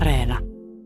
Areena.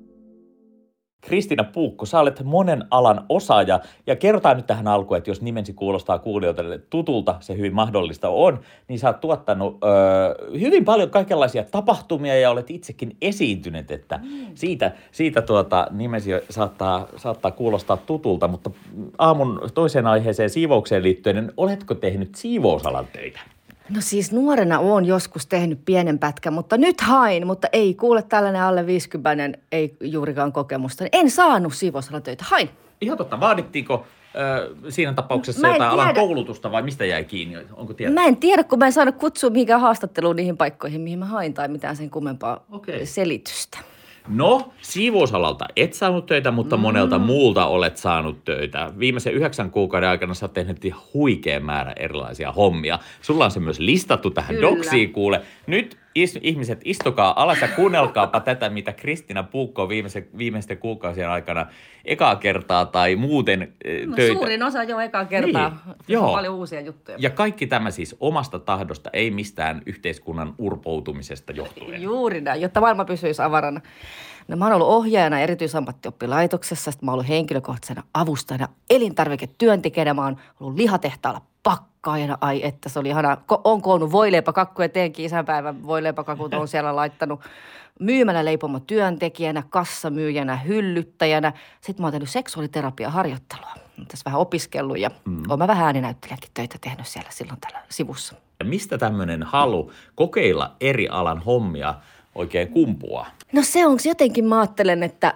Kristiina Puukko, sä olet monen alan osaaja ja kerrotaan nyt tähän alkuun, että jos nimesi kuulostaa kuulijoille tutulta, se hyvin mahdollista on, niin sä oot tuottanut hyvin paljon kaikenlaisia tapahtumia ja olet itsekin esiintynyt, että siitä nimesi saattaa kuulostaa tutulta, mutta aamun toiseen aiheeseen siivoukseen liittyen, niin oletko tehnyt siivousalan töitä? No siis nuorena olen joskus tehnyt pienen pätkän, mutta nyt hain, mutta ei kuule tällainen alle 50, ei juurikaan kokemusta. En saanut siivousalan töitä, hain. Ihan totta, vaadittiinko siinä tapauksessa jotain alan koulutusta vai mistä jäi kiinni? Onko tiedä? Mä en tiedä, kun mä en saanut kutsua mihinkään haastatteluun niihin paikkoihin, mihin mä hain tai mitään sen kummempaa selitystä. No, siivousalalta et saanut töitä, mutta monelta muulta olet saanut töitä. Viimeisen 9 kuukauden aikana sä oot tehnyt huikea määrä erilaisia hommia. Sulla on se myös listattu tähän doksiin, kuule. Nyt ihmiset, istukaa alas ja kuunnelkaapa tätä, mitä Kristiina Puukko on viimeisten kuukausien aikana ekaa kertaa tai muuten töitä. Suurin osa jo ekaa kertaa. Niin, joo. Paljon uusia juttuja. Ja kaikki tämä siis omasta tahdosta, ei mistään yhteiskunnan urpoutumisesta johtuen. Juuri näin, jotta maailma pysyisi avarana. No, mä oon ollut ohjaajana erityisammattioppilaitoksessa, sitten mä oon ollut henkilökohtaisena avustajana, elintarviketyöntekijänä, mä oon ollut lihatehtaalla pakkaajana, ai että se oli ihanaa. Oon koonnut voileipäkakkuja, teenkin isänpäivän voileipäkakut, oon siellä laittanut myymällä leipomotyöntekijänä, kassamyyjänä, hyllyttäjänä. Sitten mä oon tehnyt seksuaaliterapiaharjoittelua. Olen tässä vähän opiskellut ja oon mä vähän ääninäyttelijänkin töitä tehnyt siellä silloin tällä sivussa. Mistä tämmöinen halu kokeilla eri alan hommia oikein kumpuaa? No se onko jotenkin, mä ajattelen, että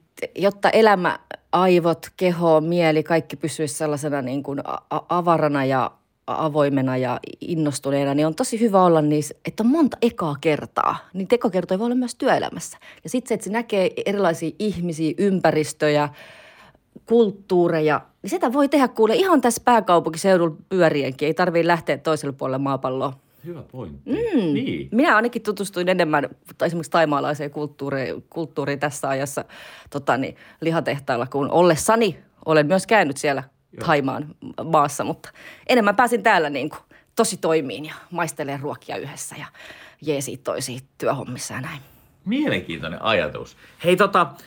jotta elämä, aivot, keho, mieli, kaikki pysyisi sellaisena niin kuin avarana ja avoimena ja innostuneena, niin on tosi hyvä olla niissä, että on monta ekaa kertaa. Niin tekokertoja voi olla myös työelämässä. Ja sitten se, että se näkee erilaisia ihmisiä, ympäristöjä, kulttuureja, niin sitä voi tehdä kuule ihan tässä pääkaupunkiseudulla pyörienkin. Ei tarvitse lähteä toiselle puolelle maapalloa. Hyvä pointti. Niin. Minä ainakin tutustuin enemmän esimerkiksi taimaalaiseen kulttuuriin tässä ajassa lihatehtailla, kun ollessani olen myös käynyt siellä Thaimaan maassa, mutta enemmän pääsin täällä niin kuin tosi toimiin ja maistelemaan ruokia yhdessä ja jeesiin toisiin työhommissa ja näin. Mielenkiintoinen ajatus. Hei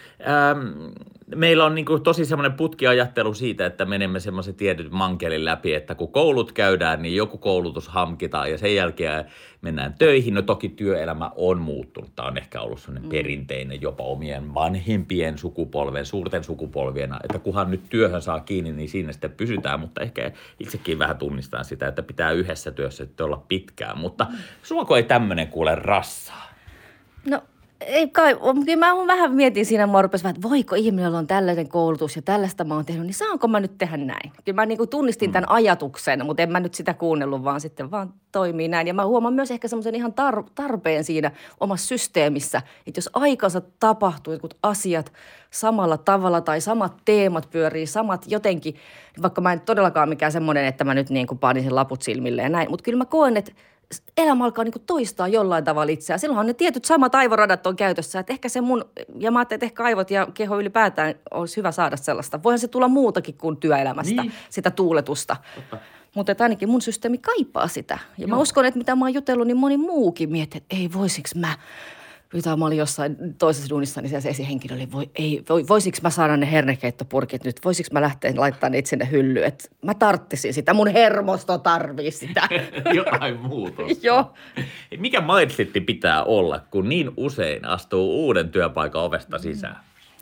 meillä on niinku tosi semmoinen putkiajattelu siitä, että menemme semmoisen tietyn mankelin läpi, että kun koulut käydään, niin joku koulutus hamkitaan ja sen jälkeen mennään töihin. No toki työelämä on muuttunut. Tämä on ehkä ollut semmoinen perinteinen jopa omien vanhempien sukupolven, suurten sukupolvien, että kunhan nyt työhön saa kiinni, niin siinä sitten pysytään. Mutta ehkä itsekin vähän tunnistan sitä, että pitää yhdessä työssä sitten olla pitkään. Mutta suako ei tämmöinen kuule rassaa? No ei kai, mä vähän mietin siinä, mä rupesin, että voiko ihminen, jolla on tällainen koulutus ja tällaista mä oon tehnyt, niin saanko mä nyt tehdä näin? Kyllä mä niinku tunnistin tämän ajatuksen, mutta en mä nyt sitä kuunnellut, vaan sitten vaan toimii näin. Ja mä huomaan myös ehkä semmoisen ihan tarpeen siinä omassa systeemissä, että jos aikansa tapahtuu jotkut asiat samalla tavalla tai samat teemat pyörii, samat jotenkin, vaikka mä en todellakaan mikään semmoinen, että mä nyt niin kuin panisin laput silmille ja näin, mutta kyllä mä koen, että elämä alkaa niin kuin toistaa jollain tavalla itseään. Silloinhan ne tietyt samat aivoradat on käytössä, että ehkä se ja mä ajattelin, että ehkä aivot ja keho ylipäätään olisi hyvä saada sellaista. Voihan se tulla muutakin kuin työelämästä, sitä tuuletusta. Mutta ainakin mun systeemi kaipaa sitä. Ja mä uskon, että mitä mä oon jutellut, niin moni muukin miettii, että ei voisiks mä. Mä olin jossain toisessa duunissa, niin se esihenkilö oli, voisiks mä saada ne hernekeittopurkit nyt? Voisiks mä lähteä laittaa niitä sinne hyllyyn? Että mä tarttisin sitä, mun hermosto tarvii sitä. Jotain muuta. Joo. Mikä mindsetti pitää olla, kun niin usein astuu uuden työpaikan ovesta sisään?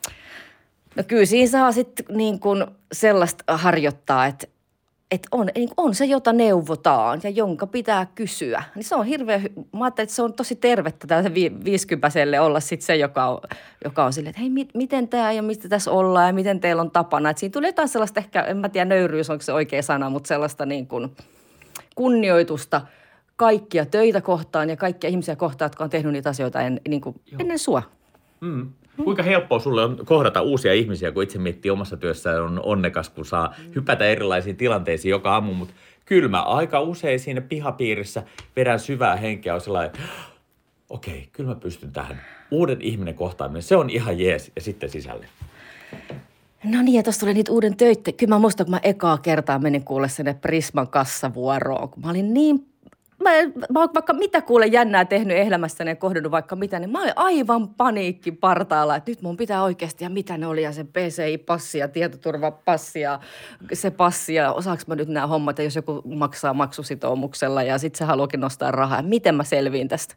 No kyllä siinä saa sitten niin kuin sellaista harjoittaa, että on se, jota neuvotaan ja jonka pitää kysyä. Niin se on hirveän, mä ajattelin, että se on tosi tervettä tällaisen 50-vuotiaalle olla sitten se, joka on silleen, että hei, miten tämä ja mistä tässä ollaan ja miten teillä on tapana. Että siinä tulee jotain sellaista ehkä, en mä tiedä nöyryys, onko se oikea sana, mutta sellaista niin kuin kunnioitusta kaikkia töitä kohtaan ja kaikkia ihmisiä kohtaan, jotka on tehnyt niitä asioita ennen sua. Kuinka helppoa sulle on kohdata uusia ihmisiä, kun itse miettii omassa työssään on onnekas, kun saa hypätä erilaisiin tilanteisiin joka aamu, mutta kyllä mä aika usein siinä pihapiirissä vedän syvää henkeä on sellainen, okei, kyllä mä pystyn tähän. Uuden ihminen kohtaaminen, se on ihan jees ja sitten sisälle. No niin, ja tuossa tuli niitä uuden töitä. Kyllä mä muistan, kun mä ekaa kertaa menin kuulle sinne Prisman kassavuoroon, kun mä olin niin Mä oon vaikka mitä kuule jännää tehnyt elämässäni ja kohdannut vaikka mitä, niin mä olin aivan paniikki partaalla, että nyt mun pitää oikeasti, ja mitä ne oli, ja se PCI-passi ja tietoturvapassi ja se passi, ja osaanko mä nyt nämä hommat, ja jos joku maksaa maksusitoumuksella, ja sit se haluakin nostaa rahaa, miten mä selviin tästä?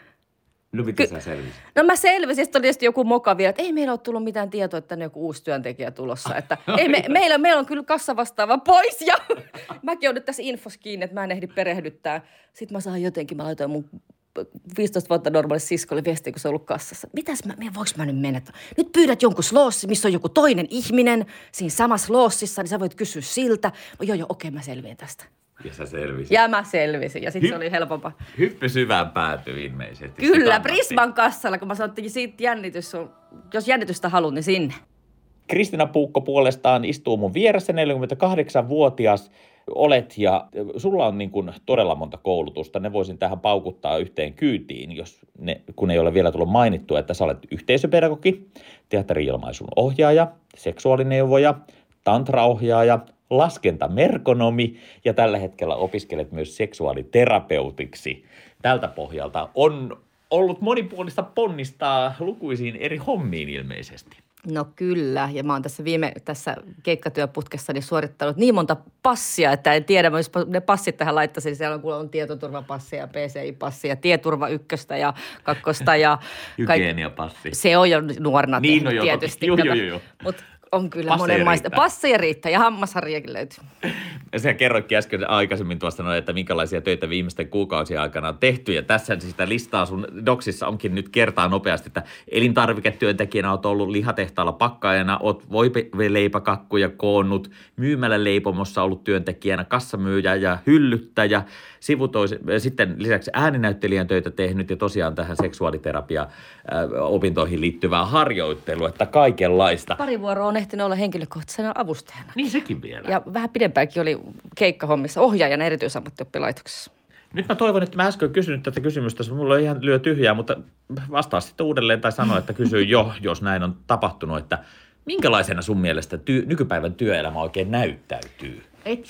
No miten sä selvisit? No mä selvisin, sitten oli tietysti joku moka vielä, että ei meillä ole tullut mitään tietoa, että tänne on joku uusi työntekijä tulossa. Että ei meillä on kyllä kassa vastaava pois ja mäkin olen nyt tässä infossa kiinni, että mä en ehdi perehdyttää. Sitten mä saan jotenkin, mä laitoin mun 15 vuotta normaalille siskolle viestiä, kun se on ollut kassassa. Voinko mä nyt mennä? Nyt pyydät jonkun sloossi, missä on joku toinen ihminen siinä samassa sloossissa, niin sä voit kysyä siltä. Joo, okei, mä selviän tästä. Ja sä selvisit. Ja mä selvisin, ja sitten se oli helpompaa. Hyppy syvään päätyy ilmeisesti. Kyllä, Prisman kassalla, kun mä sanoin, että siitä jos jännitystä haluat, niin sinne. Kristiina Puukko puolestaan istuu mun vieressä, 48-vuotias olet, ja sulla on niin kuin todella monta koulutusta. Ne voisin tähän paukuttaa yhteen kyytiin, kun ei ole vielä tullut mainittua, että sä olet yhteisöpedagogi, teatteri-ilmaisun ohjaaja, seksuaalineuvoja, tantraohjaaja, laskentamerkonomi ja tällä hetkellä opiskelet myös seksuaaliterapeutiksi. Tältä pohjalta on ollut monipuolista ponnistaa lukuisiin eri hommiin ilmeisesti. No kyllä, ja mä oon tässä keikkatyöputkessani suorittanut niin monta passia, että en tiedä, jos ne passit tähän laittaisin. Siellä on tietoturvapassi ja PCI-passi ja tieturva 1 ja 2 ja hygieniapassi. Se on jo nuorena niin, tehnyt tietysti. Joo. Mutta on kyllä monenlaista. Passeja riittää ja hammasharjakin löytyy. Sä kerroitkin äsken aikaisemmin tuosta noin, että minkälaisia töitä viimeisten kuukausien aikana on tehty. Ja tässä sitä listaa sun doksissa onkin nyt kertaa nopeasti, että elintarviketyöntekijänä oot ollut lihatehtaalla pakkaajana, oot voileipäkakkuja koonnut, myymäläleipomossa ollut työntekijänä, kassamyyjä ja hyllyttäjä, sitten lisäksi ääninäyttelijän töitä tehnyt ja tosiaan tähän seksuaaliterapia-opintoihin liittyvää harjoittelua, että kaikenlaista. Pari vuoroa on ehtinyt olla henkilökohtaisena avustajana. Niin sekin vielä. Ja vähän pidempäänkin oli keikkahommissa ohjaajana erityisammattioppilaitoksessa. Nyt mä toivon, että mä äsken kysynyt tätä kysymystä, mulla on ihan lyö tyhjää, mutta vastaa sitten uudelleen tai sano, että kysy jo, jos näin on tapahtunut, että minkälaisena sun mielestä nykypäivän työelämä oikein näyttäytyy?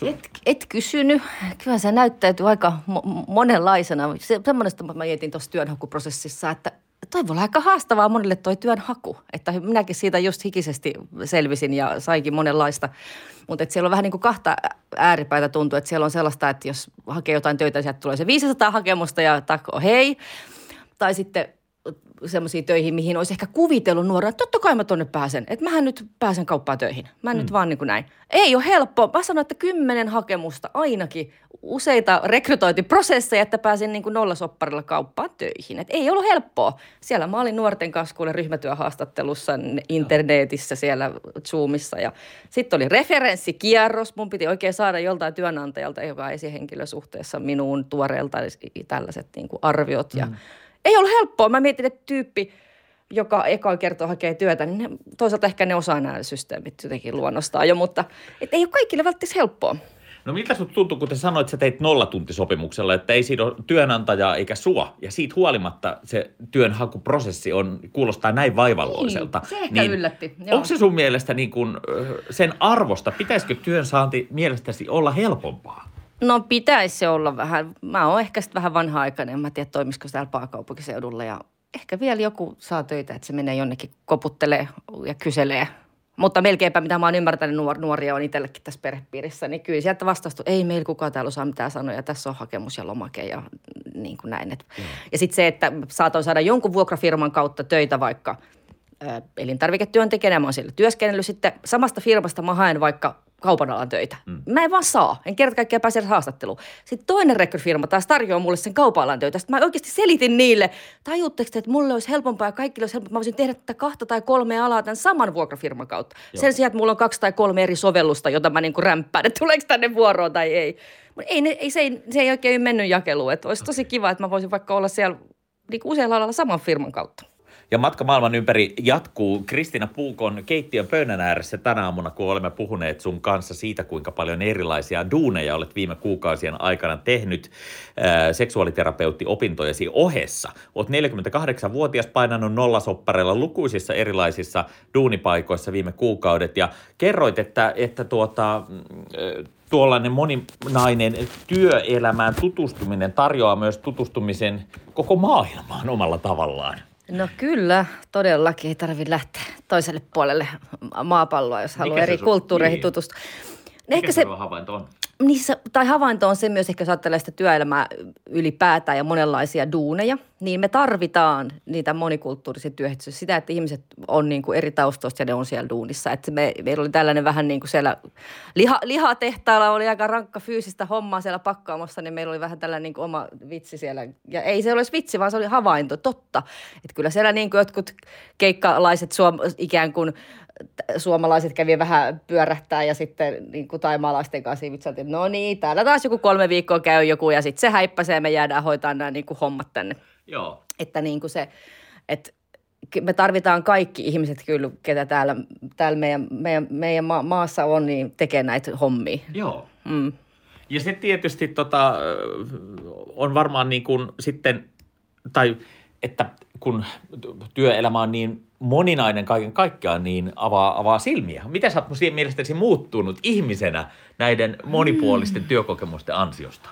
Et kysynyt. Kyllä se näyttäytyy aika monenlaisena. Semmoista mä mietin tuossa työnhakuprosessissa, että toi voi olla aika haastavaa monille toi työnhaku. Että minäkin siitä just hikisesti selvisin ja saikin monenlaista. Mutta siellä on vähän niin kuin kahta ääripäätä tuntuu, että siellä on sellaista, että jos hakee jotain töitä, niin sieltä tulee se 500 hakemusta ja takko hei. Tai sitten semmoisiin töihin, mihin olisi ehkä kuvitellut nuorena, että totta kai mä tonne pääsen. Että mähän nyt pääsen kauppaan töihin. Mä nyt vaan niin kuin näin. Ei ole helppoa. Mä sanon, että 10 hakemusta ainakin. Useita rekrytointiprosesseja, että pääsin niin kuin nollasopparilla kauppaan töihin. Et ei ollut helppoa. Siellä mä olin nuorten kanssa kuule ryhmätyöhaastattelussa internetissä siellä Zoomissa. Ja sitten oli referenssikierros. Mun piti oikein saada joltain työnantajalta, joka esihenkilösuhteessa minuun tuoreelta tällaiset niin kuin arviot ja ei ollut helppoa. Mä mietin, että tyyppi, joka eka kertoo hakee työtä, niin toisaalta ehkä ne osaa nämä systeemit jotenkin luonnostaan jo, mutta ei ole kaikille välttämättä helppoa. No miltä sut tuntuu, kun te sanoit, että sä teit nollatuntisopimuksella, että ei siinä ole työnantajaa eikä sua, ja siitä huolimatta se työnhakuprosessi kuulostaa näin vaivalloiselta. Se ehkä yllätti. Joo. Onko se sun mielestä niin kuin sen arvosta, pitäisikö työnsaanti mielestäsi olla helpompaa? No pitäisi se olla vähän. Mä oon ehkä sitten vähän vanha-aikainen. Mä en tiedä, toimisiko se täällä pääkaupunkiseudulla. Ja ehkä vielä joku saa töitä, että se menee jonnekin koputtelee ja kyselee. Mutta melkeinpä, mitä mä oon ymmärtänyt, nuoria on itsellekin tässä perhepiirissä, niin kyllä sieltä vastaustu, ei meillä kukaan täällä osaa mitään sanoa, ja tässä on hakemus ja lomake ja niin kuin näin. Ja sitten se, että saatoin saada jonkun vuokrafirman kautta töitä vaikka elintarviketyöntekijänä, mä oon siellä työskennellyt sitten samasta firmasta, mä haen vaikka kaupan alan töitä. Mä en vaan saa. En kerta kaikkiaan pääse haastatteluun. Sitten toinen rekryfirma taas tarjoaa mulle sen kaupan alan töitä. Sitten mä oikeasti selitin niille, tajuutteko te, että mulle olisi helpompaa ja kaikille olisi helpompaa. Mä voisin tehdä tätä 2 tai 3 alaa tämän saman vuokrafirman kautta. Joo. Sen sijaan, että mulla on 2 tai 3 eri sovellusta, jota mä niin kuin rämppään, että tuleeko tänne vuoroon tai ei. Mutta se ei oikein mennyt jakeluun. Että olisi tosi kiva, että mä voisin vaikka olla siellä niin kuin usealla alalla saman firman kautta. Ja matka maailman ympäri jatkuu Kristiina Puukon keittiön pöydän ääressä tänä aamuna, kun olemme puhuneet sun kanssa siitä, kuinka paljon erilaisia duuneja olet viime kuukausien aikana tehnyt seksuaaliterapeutti-opintojesi ohessa. Olet 48-vuotias, painanut nollasoppareilla lukuisissa erilaisissa duunipaikoissa viime kuukaudet ja kerroit, että tuollainen moninainen työelämään tutustuminen tarjoaa myös tutustumisen koko maailmaan omalla tavallaan. No kyllä, todellakin ei tarvitse lähteä toiselle puolelle maapalloa, jos haluaa eri kulttuureihin tutustua. Mikä se havainto on? Tai havainto on se myös, ehkä jos ajattelee sitä työelämää ylipäätään ja monenlaisia duuneja, niin me tarvitaan niitä monikulttuurisia työhön. Sitä, että ihmiset on niin kuin eri taustoista ja ne on siellä duunissa. Että meillä oli tällainen vähän niin kuin siellä lihatehtaalla oli aika rankka fyysistä hommaa siellä pakkaamassa, niin meillä oli vähän tällainen niin kuin oma vitsi siellä. Ja ei se olisi vitsi, vaan se oli havainto, totta. Että kyllä siellä niin kuin jotkut keikkalaiset ikään kuin suomalaiset kävi vähän pyörähtää ja sitten niin kuin taimaalaisten kanssa vitsailtiin, no niin, täällä taas joku 3 viikkoa käy joku ja sitten se häippäsee ja me jäädään hoitaa nämä niin kuin hommat tänne. Joo. Että niin kuin se, että me tarvitaan kaikki ihmiset kyllä, ketä täällä meidän maassa on, niin tekee näitä hommia. Joo. Ja se tietysti on varmaan niin kuin sitten, tai että kun työelämä on niin moninainen kaiken kaikkiaan, niin avaa silmiä. Miten sä oot mielestäsi muuttunut ihmisenä näiden monipuolisten työkokemusten ansiosta?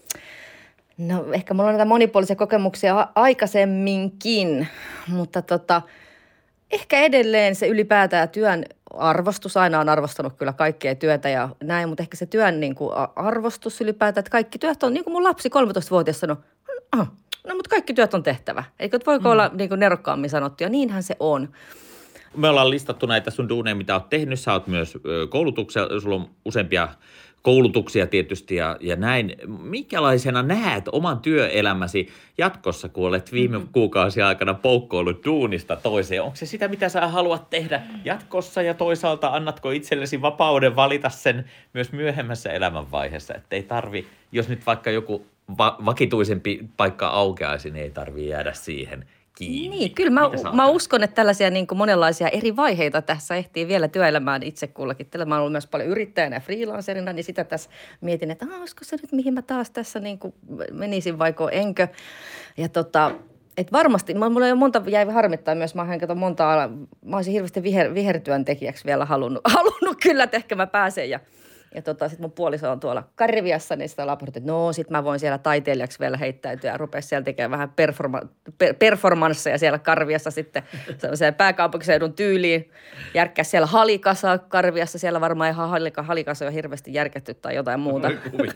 No ehkä mulla on näitä monipuolisia kokemuksia aikaisemminkin, mutta ehkä edelleen se ylipäätään työn arvostus. Aina on arvostanut kyllä kaikkea työtä ja näin, mutta ehkä se työn niin kuin arvostus ylipäätään, että kaikki työt on, niin kuin mun lapsi 13-vuotias sanoi, no mutta kaikki työt on tehtävä. Eikö voiko olla niin kuin nerokkaammin sanottu ja niinhän se on. Me ollaan listattu näitä sun duuneja, mitä oot tehnyt. Sä oot myös koulutuksia, sulla on useampia koulutuksia tietysti ja näin. Minkälaisena näet oman työelämäsi jatkossa, kun olet viime kuukausien aikana poukkoillut duunista toiseen? Onko se sitä, mitä sä haluat tehdä jatkossa ja toisaalta annatko itsellesi vapauden valita sen myös myöhemmässä elämänvaiheessa, että ei tarvi, jos nyt vaikka joku vakituisempi paikka aukeaisi, niin ei tarvitse jäädä siihen kiinni. Niin, kyllä mä uskon, että tällaisia niin kuin monenlaisia eri vaiheita tässä ehtii vielä työelämään itse kullakin. Mä oon ollut myös paljon yrittäjänä ja freelancerina, niin sitä tässä mietin, että olisiko se nyt, mihin mä taas tässä niin kuin menisin vaiko enkö. Ja että varmasti, mulla on monta, jäi harmittaa myös, mä olisin hirveästi vihertyöntekijäksi vielä halunnut kyllä, että ehkä mä pääsen ja sitten mun puoliso on tuolla Kariviassa, niin sitä laportti, että no sit mä voin siellä taiteilijaksi vielä heittäytyä ja rupea siellä tekemään vähän performansseja siellä Karviassa sitten sellaiseen pääkaupunkiseudun tyyliin. Järkkää siellä halikasa Karviassa, siellä varmaan ihan halikasa on hirveästi järkätty tai jotain muuta.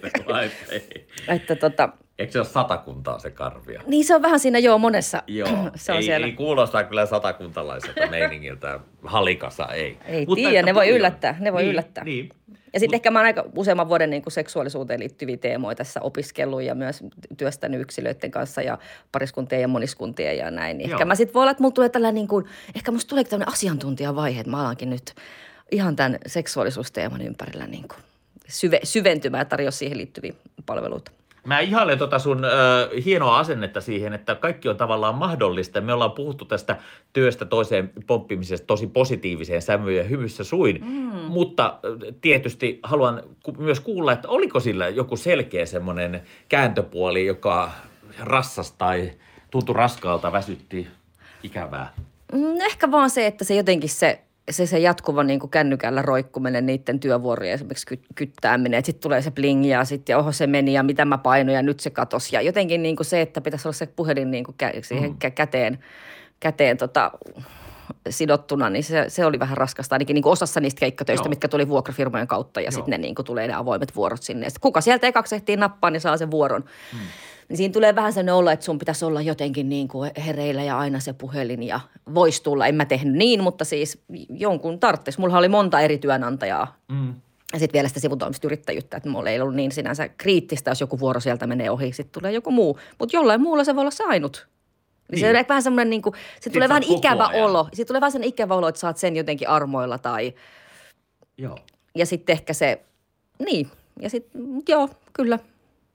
Eikö se ole Satakuntaa se Karvia? Niin se on vähän siinä monessa. Joo, se on siellä. Ei kuulostaa kyllä satakuntalaiselta meiningiltä. Halikasa ei. Ei tiedä, ne voi yllättää. Niin. Ja sitten ehkä mä oon aika useamman vuoden niin kuin seksuaalisuuteen liittyviä teemoja tässä opiskellut ja myös työstänyt yksilöiden kanssa ja pariskuntien ja moniskuntien ja näin. Niin ehkä mä sitten voi olla, että mulla tulee tällainen niin kuin, ehkä musta tulee tällainen asiantuntijavaihe, että mä alankin nyt ihan tämän seksuaalisuusteeman ympärillä niin kuin syventymään ja tarjoa siihen liittyviä palveluita. Mä ihailen sun hienoa asennetta siihen, että kaikki on tavallaan mahdollista. Me ollaan puhuttu tästä työstä toiseen pomppimisesta tosi positiiviseen sävyyn ja hyvyssä suin. Mutta tietysti haluan myös kuulla, että oliko sillä joku selkeä semmoinen kääntöpuoli, joka rassasi tai tuntui raskaalta, väsytti, ikävää? Ehkä vaan se, että se jotenkin se jatkuva niin kuin kännykällä roikkuminen, niiden työvuorojen esimerkiksi kyttääminen, että sitten tulee se bling ja sitten oho se meni ja mitä mä painoin ja nyt se katosi. Ja jotenkin niin kuin se, että pitäisi olla se puhelin niin kuin siihen käteen sidottuna, niin se oli vähän raskasta. Ainakin niin kuin osassa niistä keikkatöistä, mitkä tuli vuokrafirmojen kautta ja sitten ne niin kuin tulee ne avoimet vuorot sinne. Ja sit kuka sieltä ekaksi ehtii nappaa, niin saa sen vuoron. Niin siinä tulee vähän sellainen olo, että sun pitäisi olla jotenkin niin kuin hereillä ja aina se puhelin ja voisi tulla. En mä tehnyt niin, mutta siis jonkun tarvitsisi. Mulla oli monta eri työnantajaa. Ja sitten vielä sitä sivutoimista yrittäjyyttä, että mulla ei ollut niin sinänsä kriittistä, jos joku vuoro sieltä menee ohi. Sitten tulee joku muu, mutta jollain muulla se voi olla se ainut. Niin. Se on vähän semmoinen, niin kuin, tulee vähän ikävä olo. Sitten tulee vähän semmoinen ikävä olo, että saat sen jotenkin armoilla tai... Joo. Ja sitten ehkä se, niin, ja sitten, joo, kyllä.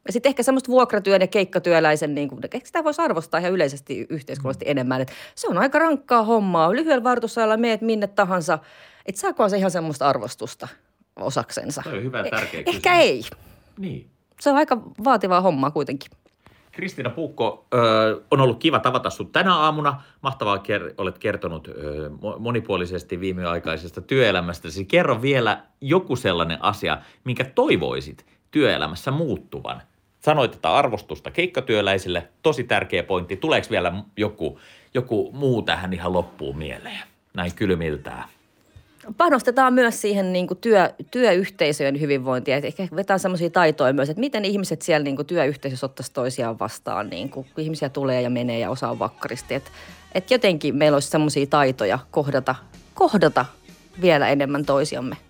Ja sitten ehkä semmoista vuokratyön ja keikkatyöläisen, niin kuin, ehkä sitä voisi arvostaa ihan yleisesti yhteiskunnallisesti enemmän. Että se on aika rankkaa hommaa. Lyhyellä varoitusajalla meet minne tahansa. Että saakohan se ihan semmoista arvostusta osaksensa? Toi on hyvä ja tärkeä kysymys. Ehkä ei. Niin. Se on aika vaativaa hommaa kuitenkin. Kristiina Puukko, on ollut kiva tavata sinut tänä aamuna. Mahtavaa, olet kertonut monipuolisesti viimeaikaisesta työelämästäsi. Kerro vielä joku sellainen asia, minkä toivoisit työelämässä muuttuvan. Sanoit, että arvostusta keikkatyöläisille, tosi tärkeä pointti. Tuleeko vielä joku muu tähän ihan loppuun mieleen? Näin kylmiltään. Panostetaan myös siihen niin kuin työyhteisöjen hyvinvointiin. Ehkä vetää semmoisia taitoja myös, että miten ihmiset siellä niin kuin työyhteisössä ottaisi toisiaan vastaan, niin kuin, kun ihmisiä tulee ja menee ja osaa vakkaristi. Että jotenkin meillä olisi semmoisia taitoja kohdata vielä enemmän toisiamme.